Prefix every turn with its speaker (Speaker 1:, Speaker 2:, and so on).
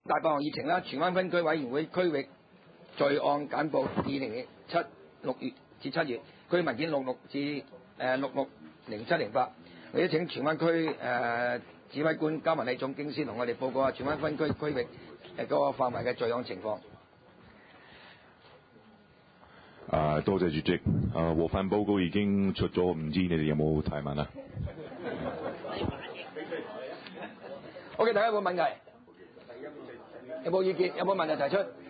Speaker 1: 大爆案議程啦，荃灣分區委員會區域罪案簡報2007 6月至7月，區文件66至660708，我邀請荃灣區指揮官交文禮總警司同我哋報告下荃灣分區區域嗰個範圍嘅罪案情況。
Speaker 2: 多謝主席。和範報告已經出咗，唔知你哋有冇提問啊
Speaker 1: ？OK， 大家有冇問題？有冇意見？有冇問題提出？